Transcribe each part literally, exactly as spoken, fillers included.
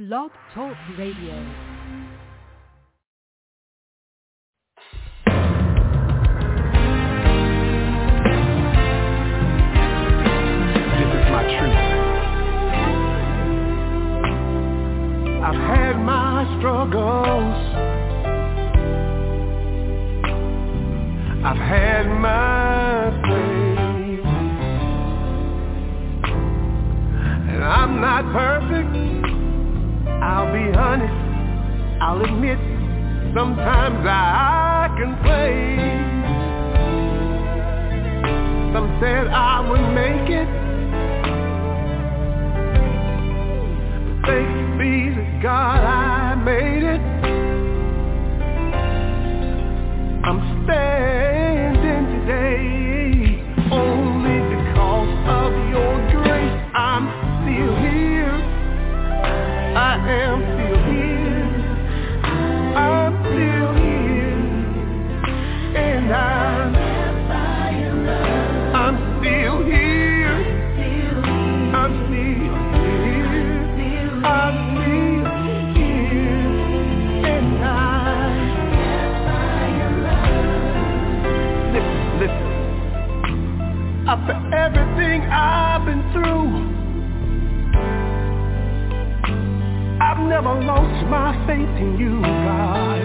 Blog Talk Radio. I've had my struggles, I've had my pain, and I'm not perfect, I'll be honest, I'll admit, sometimes I complain. Some said I would make it, but thanks be to God I made it. I'm standing today only because of your grace. I'm still here, I am still here, I'm still here, and I'm I'm still here, I'm still here, I'm still here, and I listen, listen. After everything I've been through, I've never lost my faith in you, God.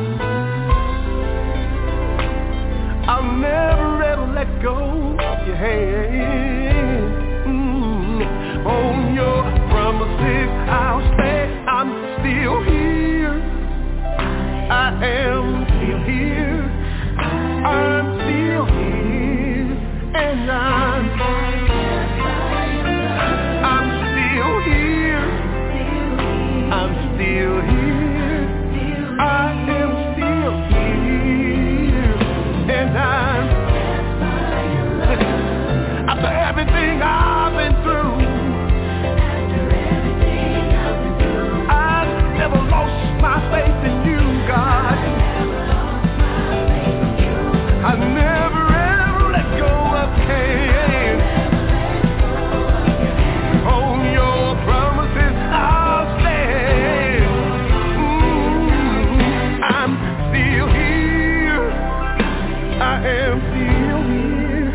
I'll never ever let go of your hand. Mm. On your promises I'll stand. I'm still here, I am still here, I'm still here, and I'm I'm still here, I'm still here, I am still here, and I'm after everything I've been through, I've never lost my faith in you, God. I never ever let go of hand. On your promises I'll stand. Mm, I'm still here, I am still here,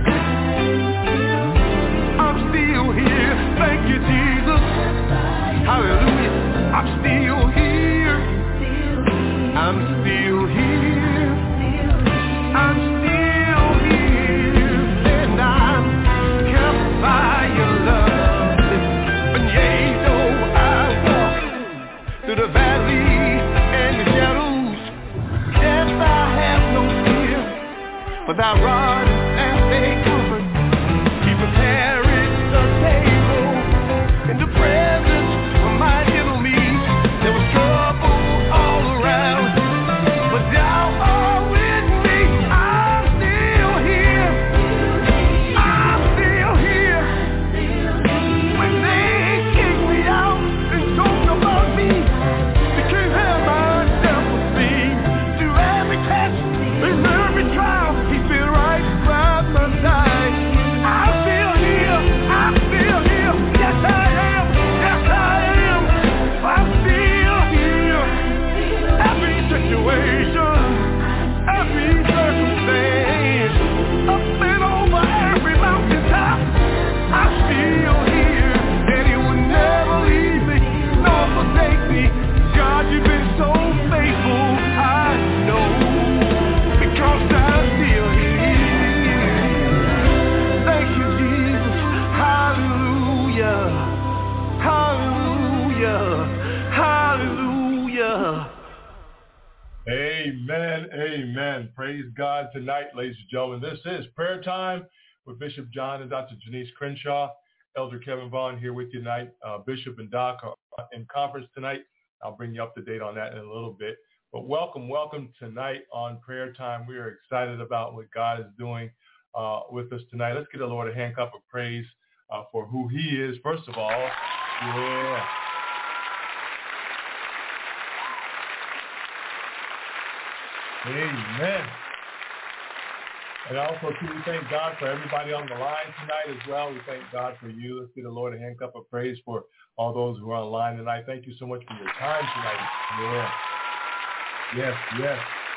I'm still here. Thank you, Jesus. Hallelujah. I'm still here, I'm still here, I'm still here, and I'm kept by your love. And yea, though I walk through the valley and the shadows, yes, I have no fear, for thy rod and staff they comfort. Keep preparing the table in the presence of my enemies. There was trouble all around, but thou art with me. I'm still here, I'm still here. When they kicked me out and talked about me, they can't have myself with me. Through every test, through every trial, he's been right by my side. I'm still here, I'm still here. Yes, I am, yes, I am. I'm still here. Every situation, every circumstance, up and over every mountaintop, I'm still here. And he will never leave me, nor forsake me. God, you've been so faithful, I know, because I'm still here. Thank you, Jesus. Hallelujah, hallelujah, hallelujah. Amen, amen. Praise God tonight, ladies and gentlemen. This is Prayer Time with Bishop John and Doctor Janice Crenshaw. Elder Kevin Vaughn here with you tonight. Uh, Bishop and Doc are in conference tonight. I'll bring you up to date on that in a little bit. But welcome, welcome tonight on Prayer Time. We are excited about what God is doing uh, with us tonight. Let's give the Lord a hand clap of praise uh, for who he is, first of all. Yeah. Amen. And also, too, we thank God for everybody on the line tonight as well. We thank God for you. Let's give the Lord a hand clap of praise for all those who are online tonight. Thank you so much for your time tonight. Yeah. Yes, yes.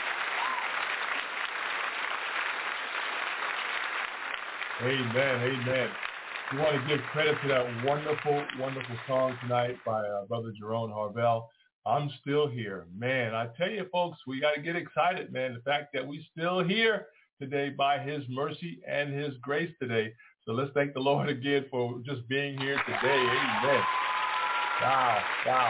Amen, amen. We want to give credit to that wonderful, wonderful song tonight by uh, Brother Jerome Harvell. I'm still here. Man, I tell you, folks, we got to get excited, man. The fact that we're still here today by his mercy and his grace today. So let's thank the Lord again for just being here today. Amen. Wow, wow.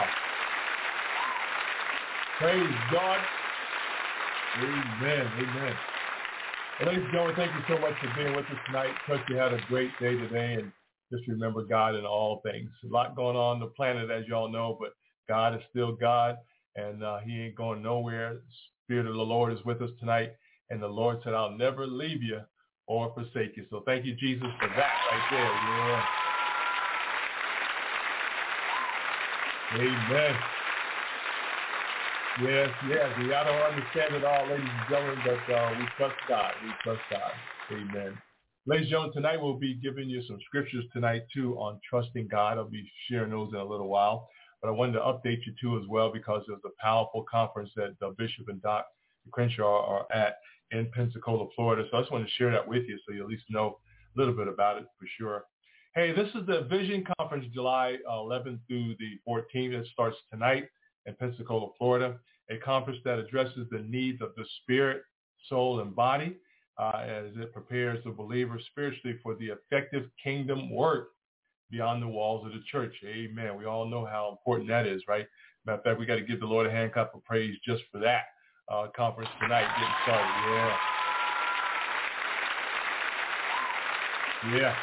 Praise God. Amen, amen. Well, ladies and gentlemen, thank you so much for being with us tonight. Trust you had a great day today, and just remember God in all things. A lot going on the planet, as y'all know, but God is still God, and uh, he ain't going nowhere. The Spirit of the Lord is with us tonight, and the Lord said, I'll never leave you or forsake you. So thank you, Jesus, for that right there. Yeah. Amen. Yes, yes. We I don't understand it all, ladies and gentlemen, but uh, we trust God. We trust God. Amen. Ladies and gentlemen, tonight we'll be giving you some scriptures tonight, too, on trusting God. I'll be sharing those in a little while. But I wanted to update you, too, as well, because there's a powerful conference that uh, Bishop and Doctor Crenshaw are at in Pensacola, Florida. So I just wanted to share that with you so you at least know a little bit about it for sure. Hey, this is the Vision Conference, July eleventh through the fourteenth. It starts tonight in Pensacola, Florida, a conference that addresses the needs of the spirit, soul, and body uh, as it prepares the believer spiritually for the effective kingdom work beyond the walls of the church. Amen. We all know how important that is, right? Matter of fact, we got to give the Lord a hand clap of praise just for that uh, conference tonight getting started. Yeah. Yeah.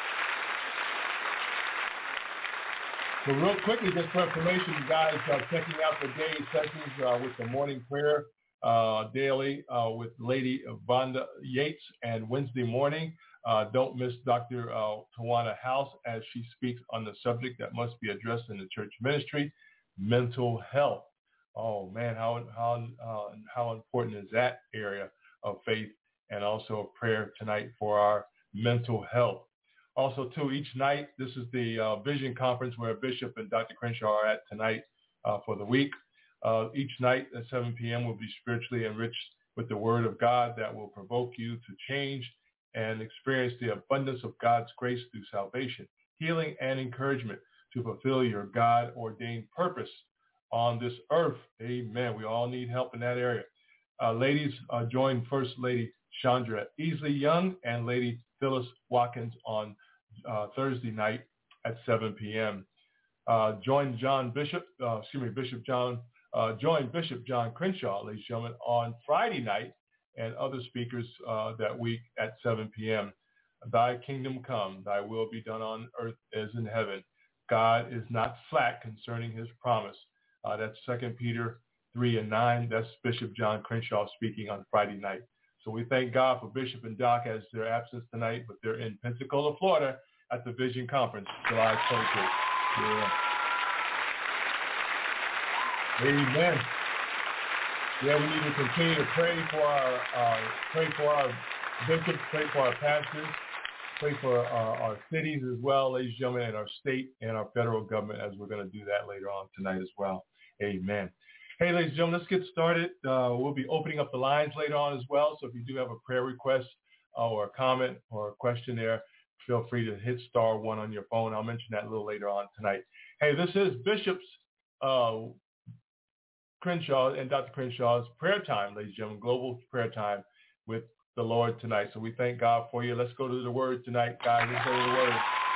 So real quickly, just for information, you guys are checking out the day sessions uh, with the morning prayer uh, daily uh, with Lady Vonda Yates, and Wednesday morning. Uh, don't miss Doctor Uh, Tawana House as she speaks on the subject that must be addressed in the church ministry, mental health. Oh man, how how uh, how important is that area of faith and also of prayer tonight for our mental health. Also, too, each night, this is the uh, Vision Conference where Bishop and Doctor Crenshaw are at tonight uh, for the week. Uh, each night at seven p.m. will be spiritually enriched with the Word of God that will provoke you to change and experience the abundance of God's grace through salvation, healing, and encouragement to fulfill your God-ordained purpose on this earth. Amen. We all need help in that area. Uh, ladies, uh, join First Lady Chandra Easley Young and Lady Phyllis Watkins on uh, Thursday night at seven p.m. Uh, join John Bishop, uh, excuse me, Bishop John, uh, join Bishop John Crenshaw, ladies and gentlemen, on Friday night and other speakers uh, that week at seven p.m. Thy kingdom come, thy will be done on earth as in heaven. God is not slack concerning his promise. Uh, that's Second Peter three and nine. That's Bishop John Crenshaw speaking on Friday night. So we thank God for Bishop and Doc as their absence tonight, but they're in Pensacola, Florida at the Vision Conference, July twenty-third. Yeah. Amen. Yeah, we need to continue to pray for our uh, pray for our bishops, pray for our pastors, pray for uh, our cities as well, ladies and gentlemen, and our state and our federal government, as we're going to do that later on tonight as well. Amen. Hey, ladies and gentlemen, let's get started. Uh, we'll be opening up the lines later on as well. So if you do have a prayer request uh, or a comment or a question there, feel free to hit star one on your phone. I'll mention that a little later on tonight. Hey, this is Bishop's uh, Crenshaw and Doctor Crenshaw's prayer time, ladies and gentlemen, global prayer time with the Lord tonight. So we thank God for you. Let's go to the Word tonight, guys. Let's go to the Word.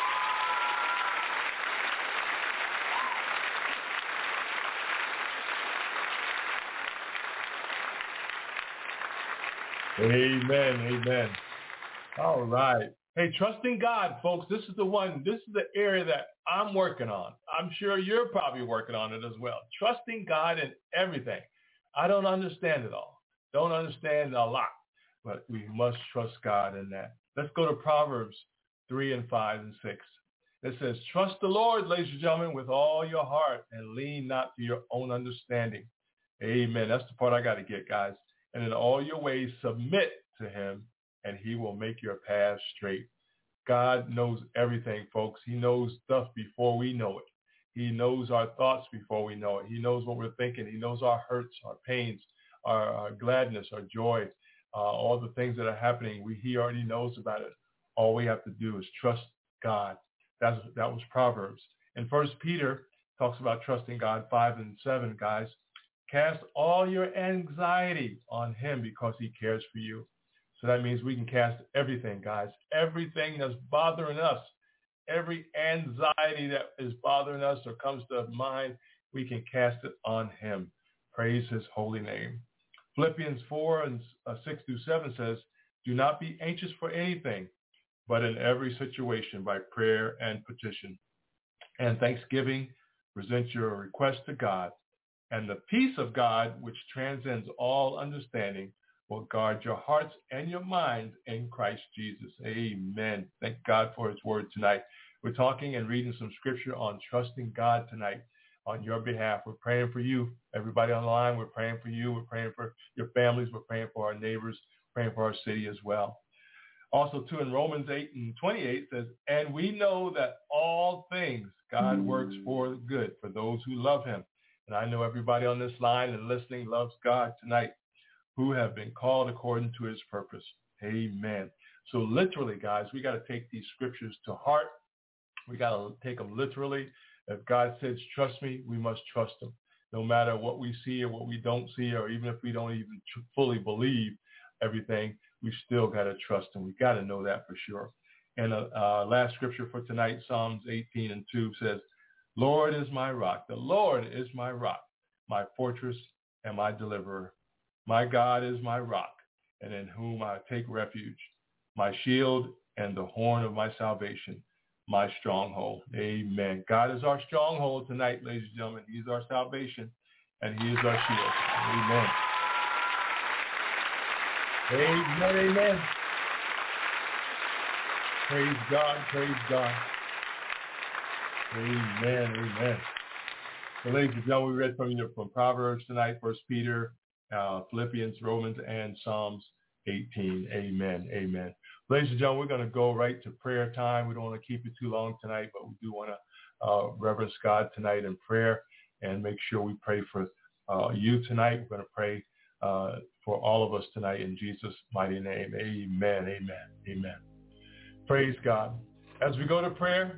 Amen. Amen. All right. Hey, trusting God, folks. This is the one. This is the area that I'm working on. I'm sure you're probably working on it as well. Trusting God in everything. I don't understand it all. Don't understand a lot, but we must trust God in that. Let's go to Proverbs three and five and six. It says, trust the Lord, ladies and gentlemen, with all your heart and lean not to your own understanding. Amen. That's the part I got to get, guys. And in all your ways, submit to him, and he will make your path straight. God knows everything, folks. He knows stuff before we know it. He knows our thoughts before we know it. He knows what we're thinking. He knows our hurts, our pains, our, our gladness, our joy, uh, all the things that are happening. We, he already knows about it. All we have to do is trust God. That's, that was Proverbs. And First Peter talks about trusting God, five and seven, guys. Cast all your anxiety on him because he cares for you. So that means we can cast everything, guys. Everything that's bothering us, every anxiety that is bothering us or comes to mind, we can cast it on him. Praise his holy name. Philippians four and uh, six through seven says, do not be anxious for anything, but in every situation by prayer and petition and thanksgiving, present your request to God. And the peace of God, which transcends all understanding, will guard your hearts and your minds in Christ Jesus. Amen. Thank God for his word tonight. We're talking and reading some scripture on trusting God tonight on your behalf. We're praying for you. Everybody on the line, we're praying for you. We're praying for your families. We're praying for our neighbors, praying for our city as well. Also, too, in Romans eight and twenty-eight says, and we know that all things God works for good for those who love him. And I know everybody on this line and listening loves God tonight, who have been called according to his purpose. Amen. So literally, guys, we got to take these scriptures to heart. We got to take them literally. If God says, trust me, we must trust him. No matter what we see or what we don't see, or even if we don't even tr- fully believe everything, we still got to trust him. We got to know that for sure. And uh, uh, last scripture for tonight, Psalms eighteen and two says, Lord is my rock. The Lord is my rock, my fortress and my deliverer. My God is my rock, and in whom I take refuge, my shield and the horn of my salvation, my stronghold. Amen. God is our stronghold tonight, ladies and gentlemen. He's our salvation, and he is our shield. Amen. Amen, amen. Praise God, praise God. Amen, amen. So, ladies and gentlemen, we read from you from Proverbs tonight, First Peter, uh, Philippians, Romans, and Psalms eighteen. Amen, amen. Ladies and gentlemen, we're going to go right to prayer time. We don't want to keep it too long tonight, but we do want to uh, reverence God tonight in prayer and make sure we pray for uh, you tonight. We're going to pray uh, for all of us tonight in Jesus' mighty name. Amen, amen, amen. Praise God. As we go to prayer,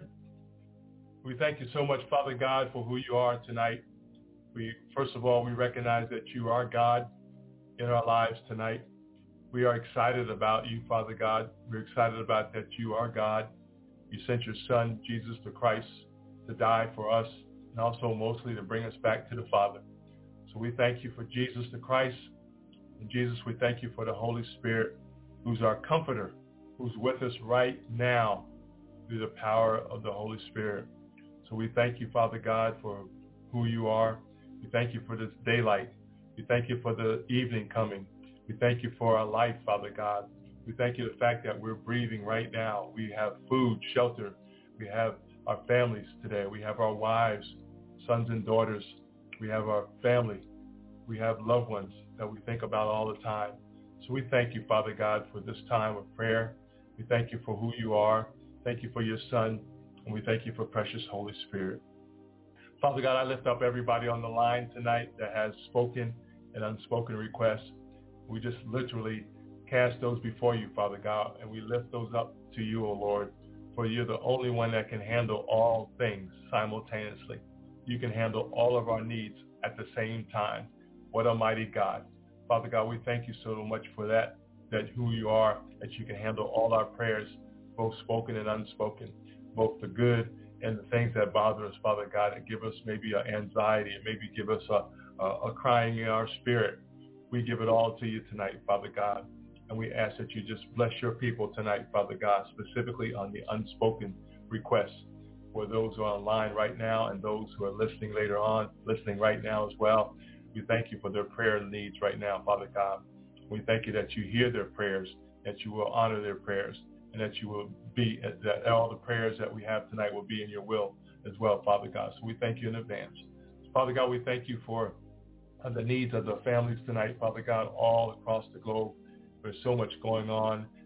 we thank you so much, Father God, for who you are tonight. We, first of all, we recognize that you are God in our lives tonight. We are excited about you, Father God. We're excited about that you are God. You sent your son, Jesus the Christ, to die for us, and also mostly to bring us back to the Father. So we thank you for Jesus the Christ. And Jesus, we thank you for the Holy Spirit, who's our comforter, who's with us right now through the power of the Holy Spirit. So we thank you, Father God, for who you are. We thank you for this daylight. We thank you for the evening coming. We thank you for our life, Father God. We thank you for the fact that we're breathing right now. We have food, shelter. We have our families today. We have our wives, sons and daughters. We have our family. We have loved ones that we think about all the time. So we thank you, Father God, for this time of prayer. We thank you for who you are. Thank you for your Son. And we thank you for precious Holy Spirit. Father God, I lift up everybody on the line tonight that has spoken and unspoken requests. We just literally cast those before you, Father God, and we lift those up to you, O Lord, for you're the only one that can handle all things simultaneously. You can handle all of our needs at the same time. What a mighty God. Father God, we thank you so much for that, that who you are, that you can handle all our prayers, both spoken and unspoken, both the good and the things that bother us, Father God, and give us maybe an anxiety and maybe give us a, a, a crying in our spirit. We give it all to you tonight, Father God, and we ask that you just bless your people tonight, Father God, specifically on the unspoken requests for those who are online right now and those who are listening later on, listening right now as well. We thank you for their prayer needs right now, Father God. We thank you that you hear their prayers, that you will honor their prayers, and that you will be, that all the prayers that we have tonight will be in your will as well, Father God. So we thank you in advance. Father God, we thank you for the needs of the families tonight, Father God, all across the globe. There's so much going on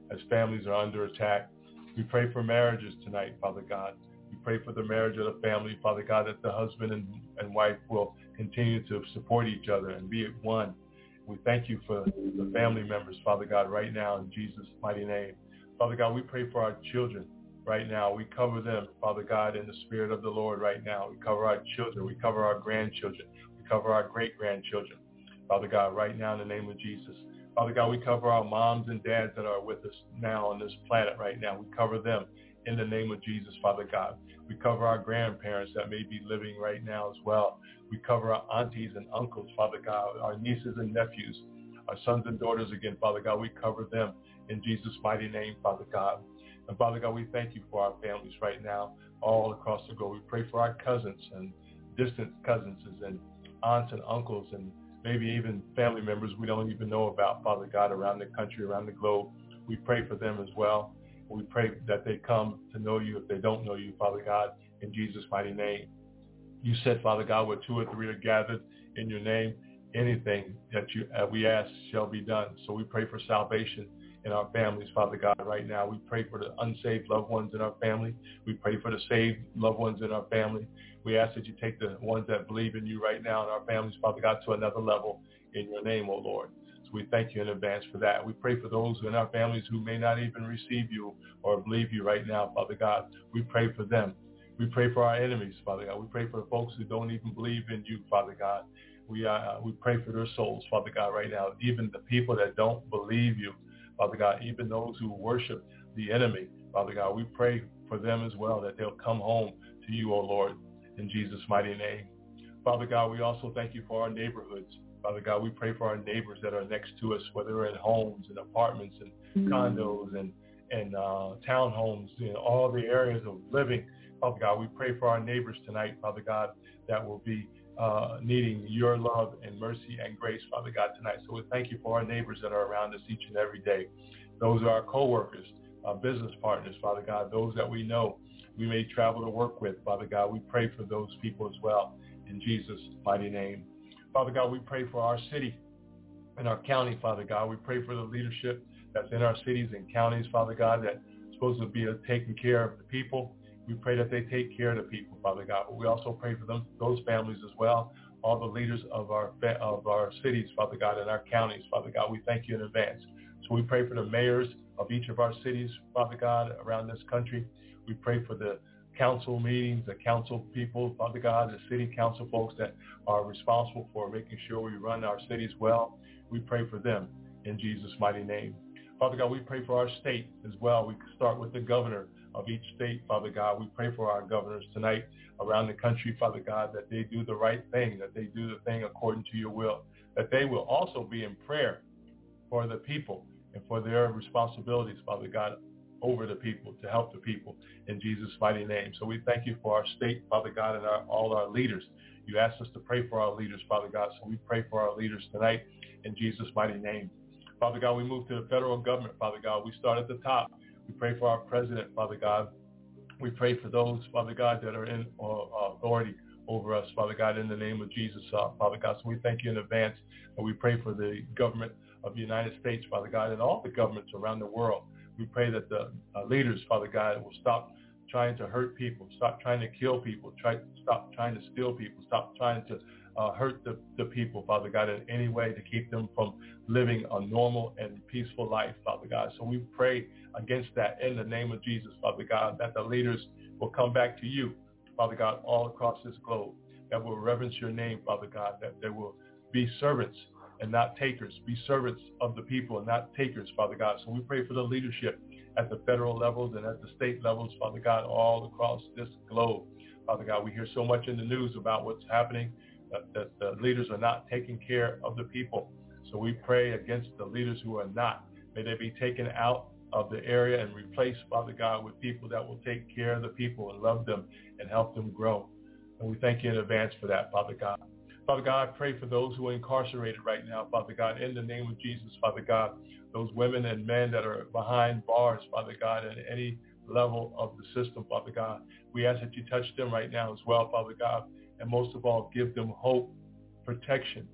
as families are under attack. We pray for marriages tonight, Father God. We pray for the marriage of the family, Father God, that the husband and, and wife will continue to support each other and be at one. We thank you for the family members, Father God, right now in Jesus' mighty name. Father God, we pray for our children right now. We cover them, Father God, in the Spirit of the Lord right now. We cover our children. We cover our grandchildren. We cover our great-grandchildren, Father God, right now in the name of Jesus. Father God, we cover our moms and dads that are with us now on this planet right now. We cover them in the name of Jesus, Father God. We cover our grandparents that may be living right now as well. We cover our aunties and uncles, Father God, our nieces and nephews, our sons and daughters again, Father God. We cover them in Jesus' mighty name, Father God. And Father God, we thank you for our families right now all across the globe. We pray for our cousins and distant cousins and aunts and uncles and maybe even family members we don't even know about, Father God, around the country, around the globe. We pray for them as well. We pray that they come to know you if they don't know you, Father God, in Jesus' mighty name. You said, Father God, where two or three are gathered in your name, anything that you uh, we ask shall be done. So we pray for salvation in our families, Father God, right now. We pray for the unsaved loved ones in our family. We pray for the saved loved ones in our family. We ask that you take the ones that believe in you right now in our families, Father God, to another level in your name, O Lord. So we thank you in advance for that. We pray for those in our families who may not even receive you or believe you right now, Father God. We pray for them. We pray for our enemies, Father God. We pray for the folks who don't even believe in you, Father God. We uh, we pray for their souls, Father God, right now. Even the people that don't believe you, Father God, even those who worship the enemy, Father God, we pray for them as well, that they'll come home to you, O Lord, in Jesus' mighty name. Father God, we also thank you for our neighborhoods. Father God, we pray for our neighbors that are next to us, whether they're in homes and apartments and condos and, and uh, townhomes, you know, all the areas of living. Father God, we pray for our neighbors tonight, Father God, that will be uh, needing your love and mercy and grace, Father God, tonight. So we thank you for our neighbors that are around us each and every day. Those are our co-workers, our business partners, Father God, those that we know we may travel to work with, Father God. We pray for those people as well in Jesus' mighty name. Father God, we pray for our city and our county, Father God. We pray for the leadership that's in our cities and counties, Father God, that's supposed to be taking care of the people. We pray that they take care of the people, Father God. But we also pray for them, those families as well, all the leaders of our of our cities, Father God, and our counties, Father God. We thank you in advance. So we pray for the mayors of each of our cities, Father God, around this country. We pray for the council meetings, the council people, Father God, the city council folks that are responsible for making sure we run our cities well. We pray for them in Jesus' mighty name. Father God, we pray for our state as well. We start with the governor of each state, Father God. We pray for our governors tonight around the country, Father God, that they do the right thing, that they do the thing according to your will, that they will also be in prayer for the people and for their responsibilities, Father God, over the people, to help the people in Jesus' mighty name. So we thank you for our state, Father God, and our, all our leaders. You asked us to pray for our leaders, Father God, so we pray for our leaders tonight in Jesus' mighty name. Father God, we move to the federal government, Father God. We start at the top. We pray for our president, Father God. We pray for those, Father God, that are in uh, authority over us, Father God, in the name of Jesus, uh, Father God. So we thank you in advance, and we pray for the government of the United States, Father God, and all the governments around the world. We pray that the uh, leaders, Father God, will stop trying to hurt people, stop trying to kill people, try stop trying to steal people, stop trying to uh, hurt the, the people, Father God, in any way to keep them from living a normal and peaceful life, Father God. So we pray against that in the name of Jesus, Father God, that the leaders will come back to you, Father God, all across this globe, that will reverence your name, Father God, that they will be servants and not takers, be servants of the people and not takers, Father God. So we pray for the leadership at the federal levels and at the state levels, Father God, all across this globe. Father God, we hear so much in the news about what's happening, that, that the leaders are not taking care of the people. So we pray against the leaders who are not. May they be taken out of the area and replaced, Father God, with people that will take care of the people and love them and help them grow. And we thank you in advance for that, Father God. Father God, I pray for those who are incarcerated right now, Father God, in the name of Jesus, Father God, those women and men that are behind bars, Father God, at any level of the system, Father God. We ask that you touch them right now as well, Father God, and most of all, give them hope, protection,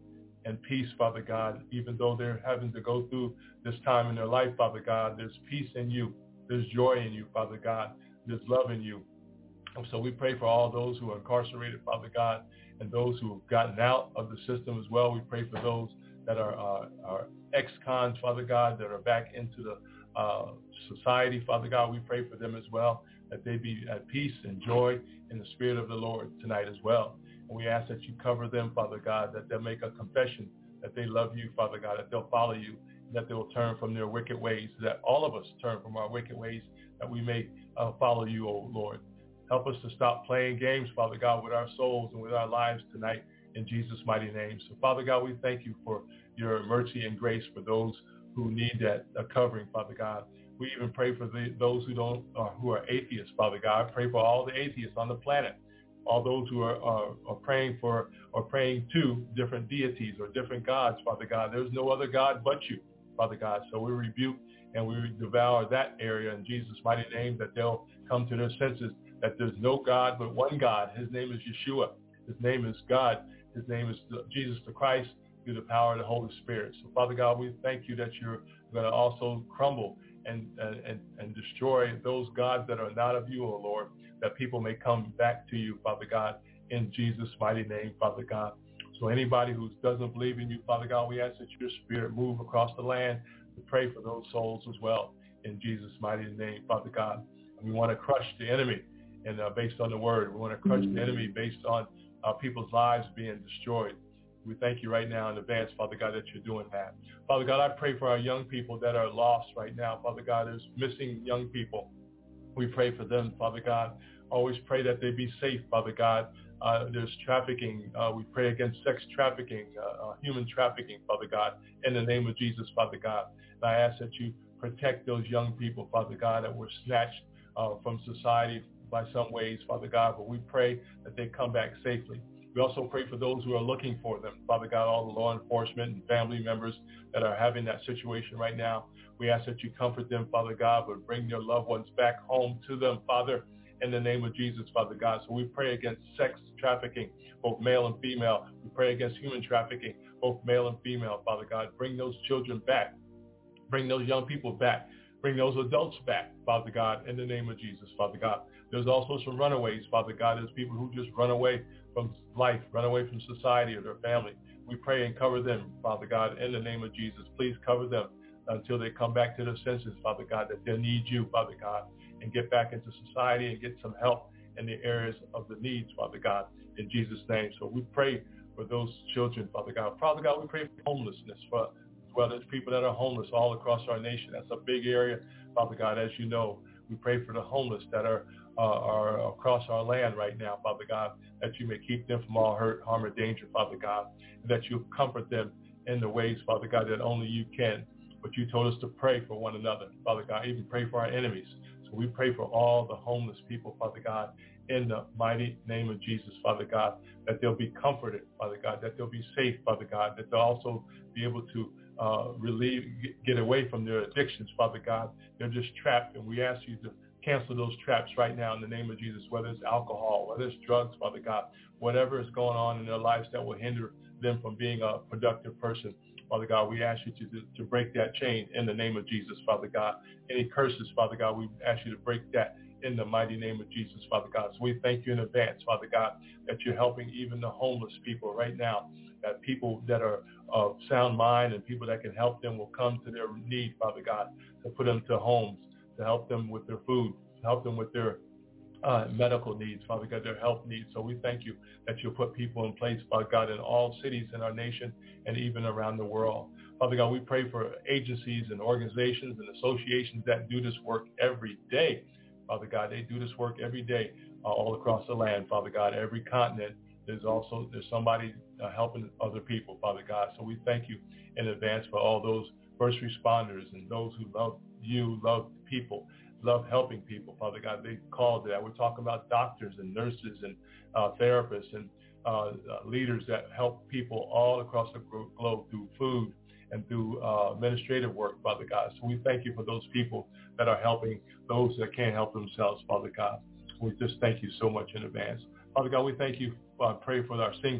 and peace, Father God. Even though they're having to go through this time in their life, Father God, there's peace in you. There's joy in you, Father God. There's love in you. And so we pray for all those who are incarcerated, Father God, and those who have gotten out of the system as well. We pray for those that are, uh, are ex-cons, Father God, that are back into the uh, society, Father God. We pray for them as well, that they be at peace and joy in the Spirit of the Lord tonight as well. And we ask that you cover them, Father God, that they'll make a confession that they love you, Father God, that they'll follow you, that they will turn from their wicked ways, that all of us turn from our wicked ways, that we may uh, follow you, O Lord. Help us to stop playing games, Father God, with our souls and with our lives tonight in Jesus' mighty name. So, Father God, we thank you for your mercy and grace for those who need that uh, covering, Father God. We even pray for the, those who don't, uh, who are atheists, Father God. I pray for all the atheists on the planet, all those who are, are, are praying for or praying to different deities or different gods, Father God. There's no other God but you, Father God. So we rebuke and we devour that area in Jesus' mighty name, that they'll come to their senses, that there's no God but one God. His name is Yeshua. His name is God. His name is Jesus the Christ, through the power of the Holy Spirit. So, Father God, we thank you that you're going to also crumble and, and, and destroy those gods that are not of you, O Lord, that people may come back to you, Father God, in Jesus' mighty name, Father God. So anybody who doesn't believe in you, Father God, we ask that your Spirit move across the land to pray for those souls as well, in Jesus' mighty name, Father God. And we want to crush the enemy and uh, based on the word. We want to crush the enemy based on uh, people's lives being destroyed. We thank you right now in advance, Father God, that you're doing that. Father God, I pray for our young people that are lost right now. Father God, there's missing young people. We pray for them, Father God. Always pray that they be safe, Father God. Uh, there's trafficking. Uh, we pray against sex trafficking, uh, uh, human trafficking, Father God, in the name of Jesus, Father God. And I ask that you protect those young people, Father God, that were snatched uh, from society by some ways, Father God. But we pray that they come back safely. We also pray for those who are looking for them, Father God, all the law enforcement and family members that are having that situation right now. We ask that you comfort them, Father God, but bring their loved ones back home to them, Father, in the name of Jesus, Father God. So we pray against sex trafficking, both male and female. We pray against human trafficking, both male and female, Father God. Bring those children back. Bring those young people back. Bring those adults back, Father God, in the name of Jesus, Father God. There's also some runaways, Father God. There's people who just run away from life, run away from society or their family. We pray and cover them, Father God, in the name of Jesus. Please cover them until they come back to their senses, Father God, that they need you, Father God, and get back into society and get some help in the areas of the needs, Father God, in Jesus' name. So we pray for those children, Father God. Father God, we pray for homelessness, for, as well as people that are homeless all across our nation. That's a big area, Father God, as you know. We pray for the homeless that are uh, are across our land right now, Father God, that you may keep them from all hurt, harm, or danger, Father God, and that you comfort them in the ways, Father God, that only you can. But you told us to pray for one another, Father God, even pray for our enemies. So we pray for all the homeless people, Father God, in the mighty name of Jesus, Father God, that they'll be comforted, Father God, that they'll be safe, Father God, that they'll also be able to uh, relieve, get away from their addictions, Father God. They're just trapped, and we ask you to cancel those traps right now in the name of Jesus, whether it's alcohol, whether it's drugs, Father God, whatever is going on in their lives that will hinder them from being a productive person. Father God, we ask you to, to break that chain in the name of Jesus, Father God. Any curses, Father God, we ask you to break that in the mighty name of Jesus, Father God. So we thank you in advance, Father God, that you're helping even the homeless people right now, that people that are of sound mind and people that can help them will come to their need, Father God, to put them to homes, to help them with their food, to help them with their uh, medical needs, Father God, their health needs. So we thank you that you'll put people in place, Father God, in all cities in our nation and even around the world. Father God, we pray for agencies and organizations and associations that do this work every day. Father God, they do this work every day uh, all across the land, Father God, every continent. There's also, there's somebody uh, helping other people, Father God. So we thank you in advance for all those first responders and those who love you, love people, love helping people, Father God. They called that. We're talking about doctors and nurses and uh, therapists and uh, uh, leaders that help people all across the globe through food and through uh, administrative work, Father God. So we thank you for those people that are helping those that can't help themselves, Father God. We just thank you so much in advance. Father God, we thank you. I uh, pray for our single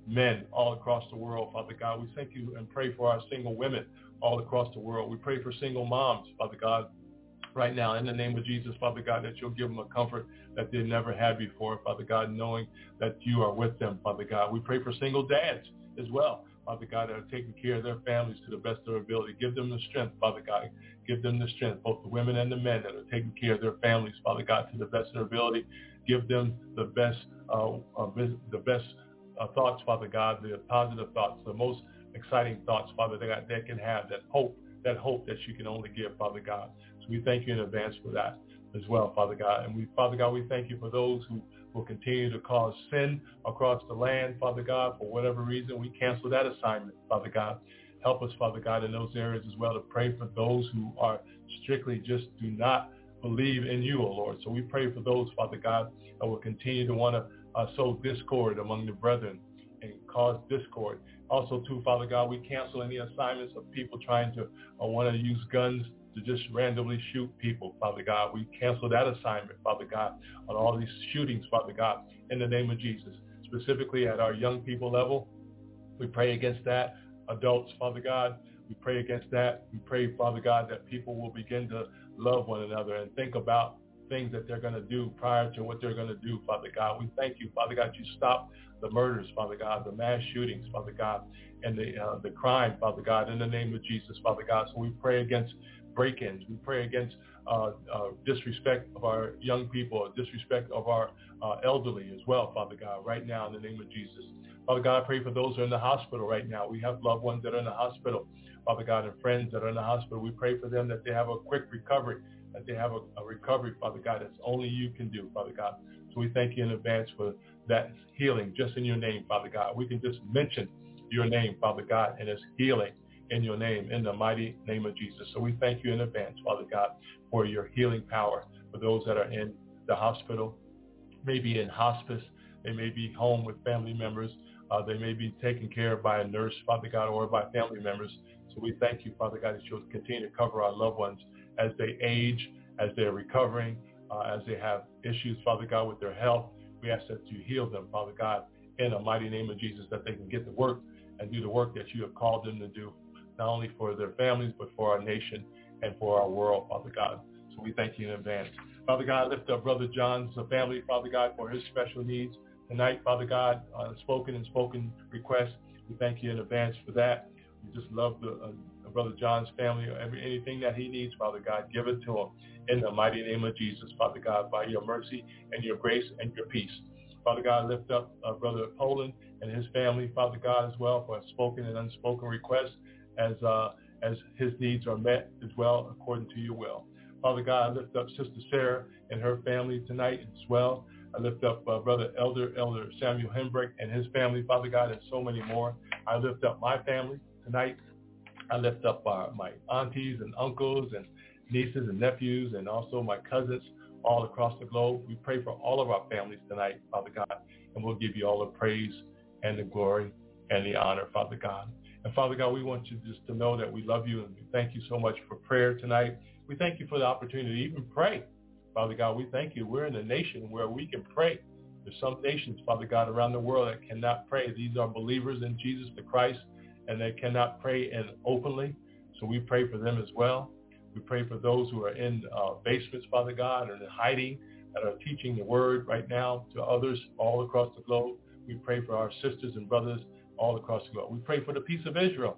men all across the world, Father God. We thank you and pray for our single women all across the world. We pray for single moms, Father God, right now in the name of Jesus, Father God, that you'll give them a comfort that they never had before, Father God, knowing that you are with them, Father God. We pray for single dads as well, Father God, that are taking care of their families to the best of their ability. Give them the strength, Father God. Give them the strength, both the women and the men that are taking care of their families, Father God, to the best of their ability. Give them the best, uh, uh, the best uh, thoughts, Father God, the positive thoughts, the most exciting thoughts, Father God, they can have, that hope, that hope that you can only give, Father God. So we thank you in advance for that as well, Father God. And we, Father God, we thank you for those who will continue to cause sin across the land, Father God, for whatever reason. We cancel that assignment, Father God. Help us, Father God, in those areas as well to pray for those who are strictly just do not believe in you, O Lord. So we pray for those, Father God, that will continue to want to uh, sow discord among the brethren and cause discord. Also, too, Father God, we cancel any assignments of people trying to uh, want to use guns to just randomly shoot people, Father God. We cancel that assignment, Father God, on all these shootings, Father God, in the name of Jesus. Specifically at our young people level, we pray against that. Adults, Father God, we pray against that. We pray, Father God, that people will begin to love one another and think about things that they're going to do prior to what they're going to do, Father God. We thank you, Father God, you stop the murders, Father God, the mass shootings, Father God, and the uh, the crime, Father God, in the name of Jesus, Father God. So we pray against break-ins. We pray against uh, uh, disrespect of our young people, disrespect of our uh, elderly as well, Father God, right now in the name of Jesus. Father God, I pray for those who are in the hospital right now. We have loved ones that are in the hospital, Father God, and friends that are in the hospital. We pray for them that they have a quick recovery, that they have a, a recovery, Father God, that's only you can do, Father God. So we thank you in advance for that healing just in your name, Father God. We can just mention your name, Father God, and it's healing in your name, in the mighty name of Jesus. So we thank you in advance, Father God, for your healing power for those that are in the hospital, maybe in hospice, they may be home with family members, uh, they may be taken care of by a nurse, Father God, or by family members. So we thank you, Father God, that you'll continue to cover our loved ones as they age, as they're recovering, uh, as they have issues, Father God, with their health. We ask that you heal them, Father God, in the mighty name of Jesus, that they can get to work and do the work that you have called them to do, not only for their families, but for our nation and for our world, Father God. So we thank you in advance. Father God, lift up Brother John's family, Father God, for his special needs tonight, Father God, uh, spoken and spoken requests. We thank you in advance for that. We just love the, uh, Brother John's family, every, anything that he needs, Father God, give it to him in the mighty name of Jesus, Father God, by your mercy and your grace and your peace. Father God, lift up uh, Brother Poland and his family, Father God, as well, for spoken and unspoken requests as uh, as his needs are met as well according to your will. Father God, I lift up Sister Sarah and her family tonight as well. I lift up uh, Brother Elder, Elder Samuel Hembrick and his family, Father God, and so many more. I lift up my family tonight. I lift up uh, my aunties and uncles and nieces and nephews and also my cousins all across the globe. We pray for all of our families tonight, Father God, and we'll give you all the praise and the glory and the honor, Father God. And Father God, we want you just to know that we love you and we thank you so much for prayer tonight. We thank you for the opportunity to even pray. Father God, we thank you. We're in a nation where we can pray. There's some nations, Father God, around the world that cannot pray. These are believers in Jesus the Christ, and they cannot pray in openly. So we pray for them as well. We pray for those who are in uh, basements, Father God, or in hiding, that are teaching the word right now to others all across the globe. We pray for our sisters and brothers all across the globe. We pray for the peace of Israel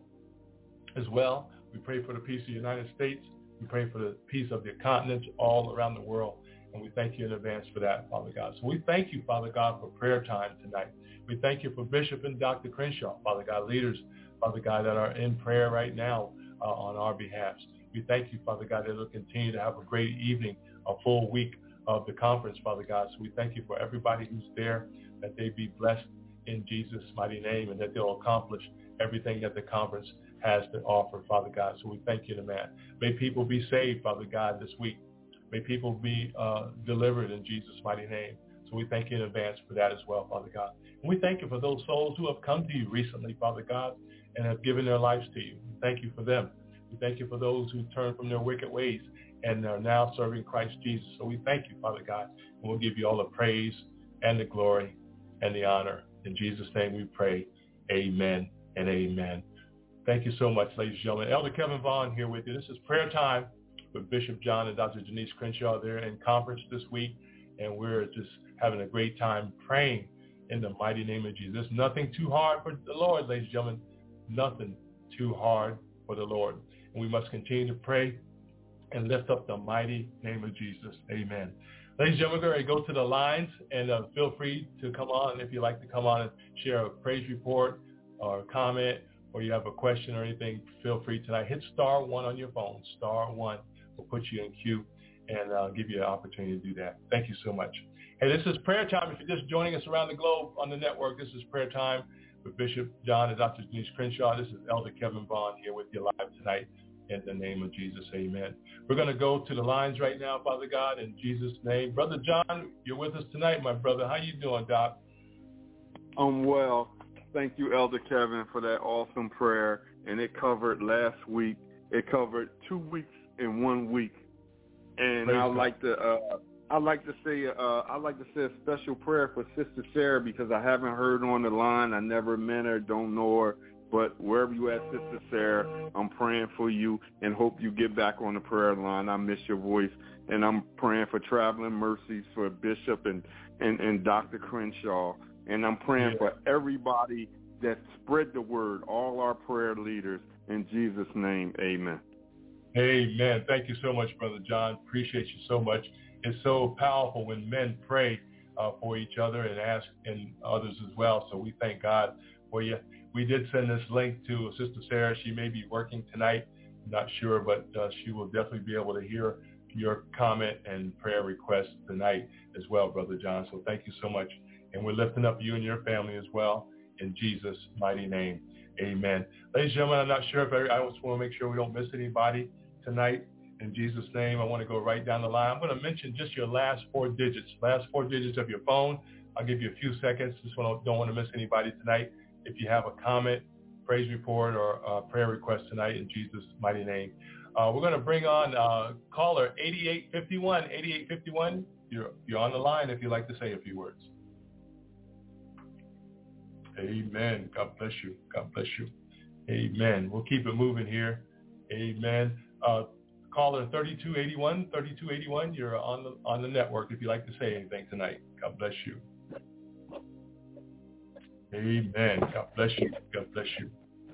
as well. We pray for the peace of the United States. We pray for the peace of the continents all around the world. And we thank you in advance for that, Father God. So we thank you, Father God, for prayer time tonight. We thank you for Bishop and Doctor Crenshaw, Father God, leaders, Father God, that are in prayer right now uh, on our behalf. We thank you, Father God, that they'll continue to have a great evening, a full week of the conference, Father God. So we thank you for everybody who's there, that they be blessed in Jesus' mighty name, and that they'll accomplish everything that the conference has to offer, Father God. So we thank you, man. May people be saved, Father God, this week. May people be uh, delivered in Jesus' mighty name. So we thank you in advance for that as well, Father God. And we thank you for those souls who have come to you recently, Father God, and have given their lives to you. We thank you for them. We thank you for those who turn from their wicked ways and are now serving Christ Jesus. So we thank you, Father God, and we'll give you all the praise and the glory and the honor. In Jesus' name we pray. Amen and amen. Thank you so much, ladies and gentlemen. Elder Kevin Vaughn here with you. This is Prayer Time with Bishop John and Doctor Janice Crenshaw. They're in conference this week, and we're just having a great time praying in the mighty name of Jesus. Nothing too hard for the Lord, ladies and gentlemen. Nothing too hard for the Lord. And we must continue to pray and lift up the mighty name of Jesus. Amen. Ladies and gentlemen, we're going to go to the lines, and uh, feel free to come on if you'd like to come on and share a praise report or a comment, or you have a question or anything. Feel free tonight. Hit star one on your phone. Star one will put you in queue and uh, give you an opportunity to do that. Thank you so much. Hey, this is Prayer Time. If you're just joining us around the globe on the network, this is Prayer Time with Bishop John and Doctor Janice Crenshaw. This is Elder Kevin Vaughn here with you live tonight in the name of Jesus. Amen. We're going to go to the lines right now, Father God, in Jesus' name. Brother John, you're with us tonight, my brother. How you doing, Doc? I'm well. Thank you, Elder Kevin, for that awesome prayer. And it covered last week. It covered two weeks in one week. And Praise I'd God. like to uh, I'd like to say uh, I'd like to say a special prayer for Sister Sarah, because I haven't heard her on the line. I never met her, don't know her. But wherever you at, Sister Sarah, I'm praying for you and hope you get back on the prayer line. I miss your voice. And I'm praying for traveling mercies for Bishop and, and, and Doctor Crenshaw. And I'm praying Yeah. for everybody that spread the word, all our prayer leaders. In Jesus' name, amen. Amen. Thank you so much, Brother John. Appreciate you so much. It's so powerful when men pray uh, for each other and ask and others as well. So we thank God for you. We did send this link to Sister Sarah. She may be working tonight. I'm not sure, but uh, she will definitely be able to hear your comment and prayer request tonight as well, Brother John. So thank you so much. And we're lifting up you and your family as well in Jesus' mighty name. Amen. Ladies and gentlemen, I'm not sure if I, I just want to make sure we don't miss anybody tonight. In Jesus' name, I want to go right down the line. I'm going to mention just your last four digits, last four digits of your phone. I'll give you a few seconds. Just want to, don't want to miss anybody tonight. If you have a comment, praise report, or uh, prayer request tonight in Jesus' mighty name. Uh, we're going to bring on uh, caller eighty-eight fifty-one. eighty-eight fifty-one, you're, you're on the line if you'd like to say a few words. Amen. God bless you. God bless you. Amen. We'll keep it moving here. Amen. Uh, caller thirty-two eighty-one. thirty-two eighty-one, you're on the, on the network if you'd like to say anything tonight. God bless you. Amen. God bless you. God bless you.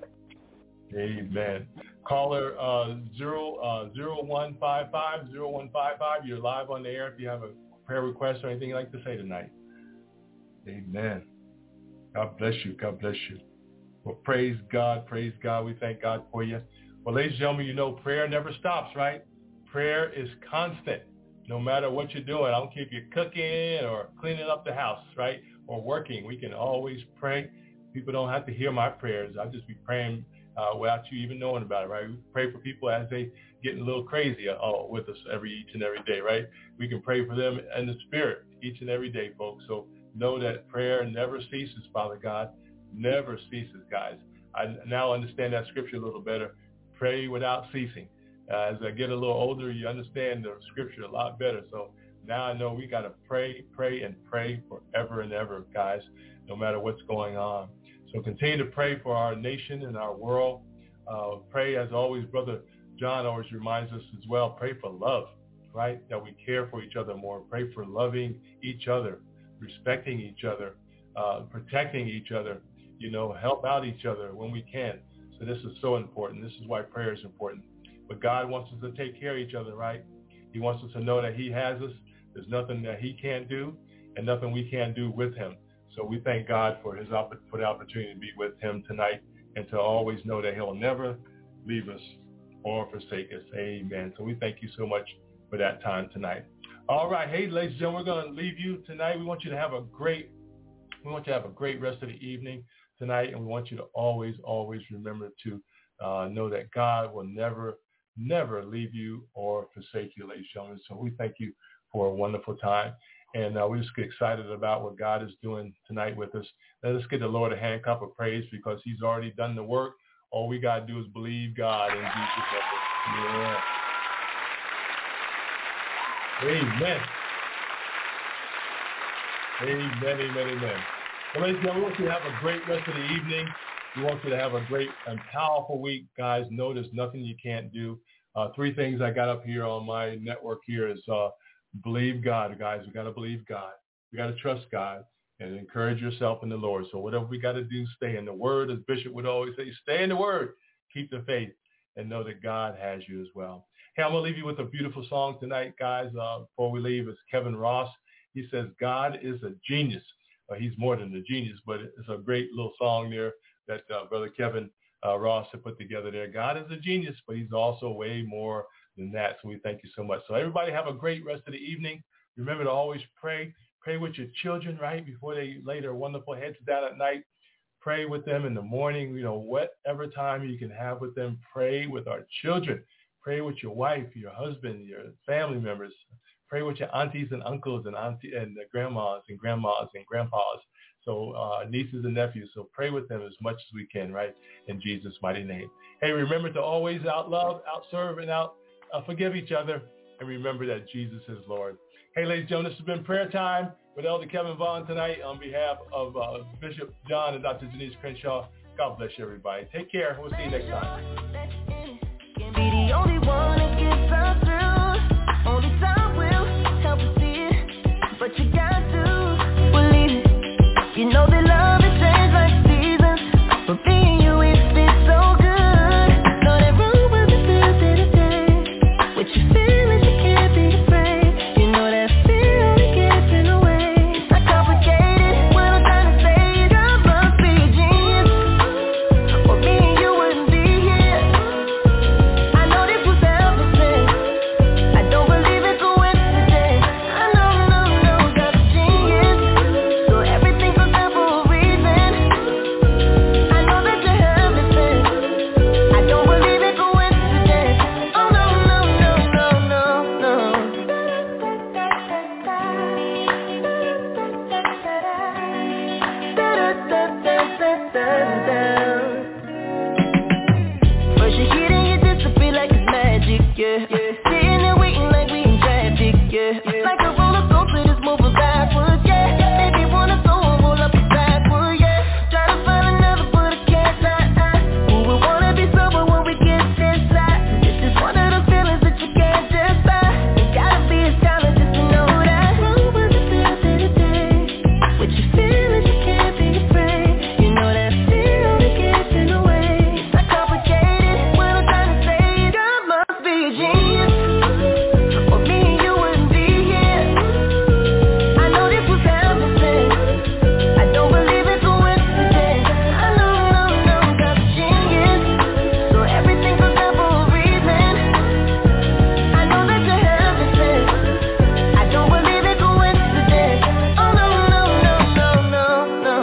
Amen. Caller uh, zero uh, zero one five five zero one five five. You're live on the air if you have a prayer request or anything you'd like to say tonight. Amen. God bless you. God bless you. Well, praise God. Praise God. We thank God for you. Well, ladies and gentlemen, you know prayer never stops, right? Prayer is constant. No matter what you're doing, I don't care if you're cooking or cleaning up the house, right? Or working, we can always pray. People don't have to hear my prayers. I'll just be praying uh, without you even knowing about it, right? We pray for people as they get a little crazy uh, with us every each and every day, right? We can pray for them in the spirit each and every day, folks. So know that prayer never ceases, Father God. Never ceases, guys. I now understand that scripture a little better. Pray without ceasing. Uh, as I get a little older, you understand the scripture a lot better. So now I know we got to pray, pray, and pray forever and ever, guys, no matter what's going on. So continue to pray for our nation and our world. Uh, pray, as always, Brother John always reminds us as well, pray for love, right? That we care for each other more. Pray for loving each other, respecting each other, uh, protecting each other, you know, help out each other when we can. So this is so important. This is why prayer is important. But God wants us to take care of each other, right? He wants us to know that he has us. There's nothing that he can't do and nothing we can't do with him. So we thank God for his for the opportunity to be with him tonight and to always know that he'll never leave us or forsake us. Amen. So we thank you so much for that time tonight. All right. Hey, ladies and gentlemen, we're going to leave you tonight. We want you to have a great, we want you to have a great rest of the evening tonight. And we want you to always, always remember to uh, know that God will never, never leave you or forsake you, ladies and gentlemen. So we thank you for a wonderful time. And uh, we just get excited about what God is doing tonight with us. Let us get the Lord a hand cup of praise because he's already done the work. All we got to do is believe God in Jesus' name. Yeah. Amen. Amen, amen, amen. Well, ladies and gentlemen, we want you to have a great rest of the evening. We want you to have a great and powerful week. Guys, know there's nothing you can't do. Uh, three things I got up here on my network here is uh, believe God, guys. We got to believe God. We got to trust God and encourage yourself in the Lord. So whatever we got to do, stay in the Word. As Bishop would always say, stay in the Word. Keep the faith and know that God has you as well. Hey, I'm going to leave you with a beautiful song tonight, guys. Uh, before we leave, it's Kevin Ross. He says, God is a genius. Uh, he's more than a genius, but it's a great little song there that uh, Brother Kevin uh, Ross had put together there. God is a genius, but he's also way more than that. So we thank you so much. So everybody have a great rest of the evening. Remember to always pray. Pray with your children, right, before they lay their wonderful heads down at night. Pray with them in the morning, you know, whatever time you can have with them. Pray with our children. Pray with your wife, your husband, your family members. Pray with your aunties and uncles and auntie and grandmas and grandmas and grandpas. So uh, nieces and nephews. So pray with them as much as we can, right, in Jesus' mighty name. Hey, remember to always out-love, out-serve, and out uh, forgive each other. And remember that Jesus is Lord. Hey, ladies and gentlemen, this has been Prayer Time with Elder Kevin Vaughn tonight on behalf of uh, Bishop John and Doctor Janice Crenshaw. God bless you, everybody. Take care. We'll see you next time. Can be the only one that gets us through. Only time will help us see it, but you got to believe it. You know that love has changed like seasons, but being you is been so good. Know that room will be filled day to day. What you feel is you can't be afraid. You know that fear only gets in the way. It's not complicated. What I'm trying to say is I must be a genius, or me and you wouldn't be here. I know this was selfless. I don't believe in coincidence. I know, no, no, God's a genius. So everything goes down for a reason. I know that you're helpless. I don't believe in coincidence. Oh no, no, no, no, no, no. First you hit and you disappear like it's magic, yeah. Sitting there waiting like we in traffic, yeah. Like a roller coaster that's moving backwards, yeah. Baby wanna go and roll up the backward, yeah. Try to find another but I can't lie. Who would wanna be sober when we get this light? This is one of the feelings that you can't just buy. You gotta be a scholar just to know that. Room was a feel day to day. What you feel is you can't be afraid. You know that fear only gets in the way. It's not complicated. What I'm trying to say is I must be a genius, or me and you wouldn't be here. I know this was helpless. I don't believe in coincidence. I know, no, no, God's a genius. So everything goes down for a reason. I know that you're helpless. I don't believe in coincidence. Oh no, no, no, no, no,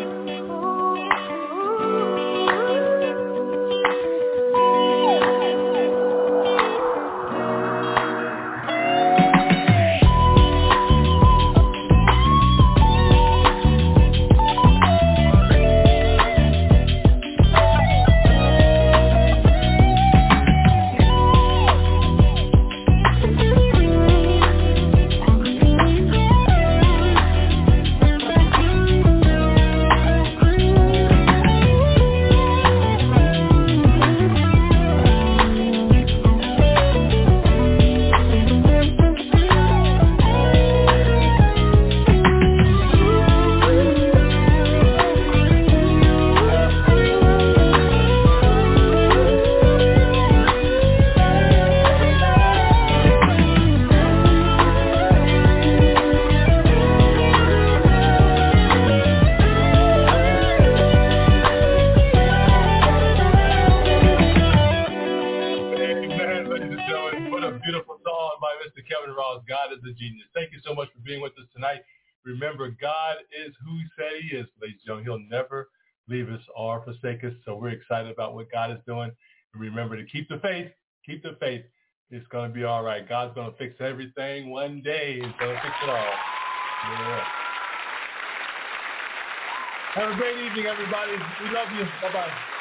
Amen, ladies and gentlemen. What a beautiful song by Mister Kevin Ross. God is a genius. Thank you so much for being with us tonight. Remember, God is who he said he is, ladies and gentlemen. He'll never leave us or forsake us. So we're excited about what God is doing. And remember to keep the faith. Keep the faith. It's going to be all right. God's going to fix everything one day. He's going to fix it all. Yeah. Have a great evening, everybody. We love you. Bye-bye.